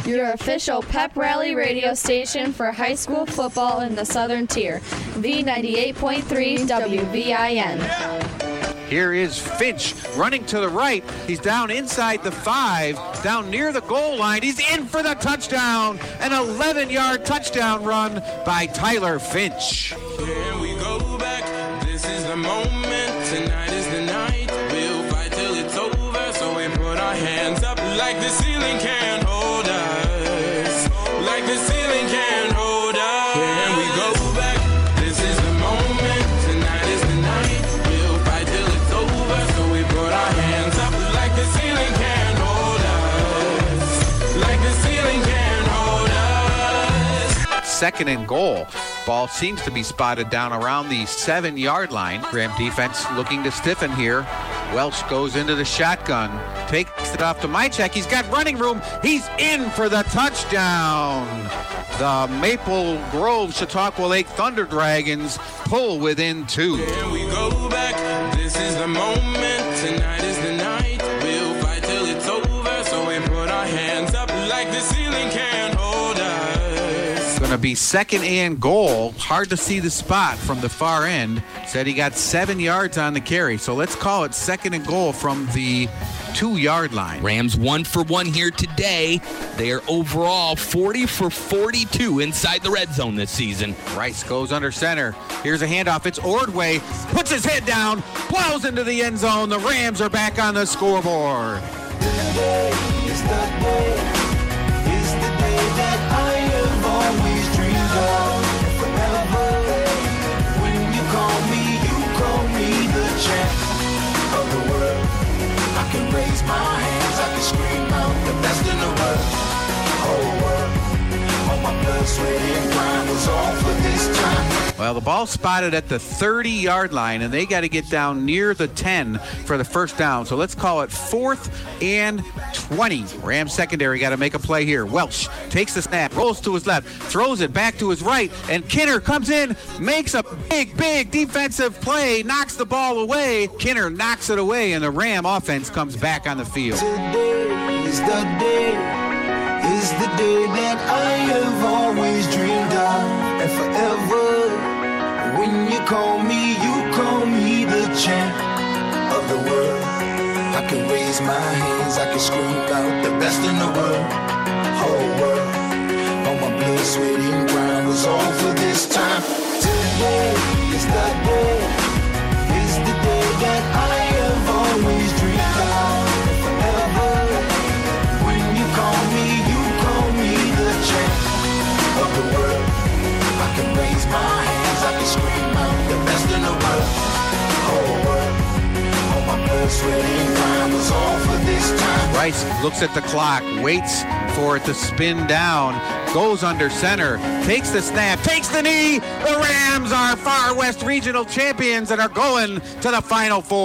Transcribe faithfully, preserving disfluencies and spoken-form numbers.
your official pep rally radio station for high school football in the Southern Tier. V ninety-eight point three W V I N. Here is Finch running to the right. He's down inside the five, down near the goal line. He's in for the touchdown. An eleven-yard touchdown run by Tyler Finch. Here we go back. This is the moment. Tonight is the night. We'll fight till it's over. So we put our hands up like the ceiling can't hold us. Like the ceiling can't hold us. Here we go back. This is the moment. Tonight is the night. We'll fight till it's over. So we put our hands up like the ceiling can't hold us. Like the ceiling can't hold us. Second and goal. Ball seems to be spotted down around the seven-yard line. Ram defense looking to stiffen here. Welch goes into the shotgun, takes it off to Mychek. He's got running room. He's in for the touchdown. The Maple Grove Chautauqua Lake Thunder Dragons pull within two. Here we go back. This is the moment. Tonight is the night. We'll fight till it's over. So we put our hands up like the ceiling can't hold us. Going to be second and goal. Hard to see the spot from the far end. Said he got seven yards on the carry. So let's call it second and goal from the two-yard line. Rams one for one here today. They are overall forty for forty-two inside the red zone this season. Rice goes under center. Here's a handoff. It's Ordway. Puts his head down. Plows into the end zone. The Rams are back on the scoreboard. Today is the day. Is the day that I have always dreamed of. Forever. When you call me, you call me the champ of the world. I can raise my hands, I can scream out the best in the world. Whole world. All my blood, sweat, and grind was all for this time. Well, the ball spotted at the thirty-yard line, and they got to get down near the ten for the first down. So let's call it fourth and twenty. Rams secondary got to make a play here. Welch takes the snap, rolls to his left, throws it back to his right, and Kinner comes in, makes a big, big defensive play, knocks the ball away. Kinner knocks it away, and the Ram offense comes back on the field. Today is the day. Is the day that I have always dreamed of, and forever. When you call me, you call me the champ of the world. I can raise my hands, I can scream out the best in the world. Whole world. All my blood, sweat, and grind was all for this time. Today is the day. Is the day that I have always dreamed of, and forever. When you call me, you call me the champ of the world. I can raise my hands, I can scream out the best in the world. Whole world. All my blood, sweat, and grind was all for this time. Rice looks at the clock, waits for it to spin down, goes under center, takes the snap, takes the knee. The Rams are Far West Regional champions and are going to the Final Four.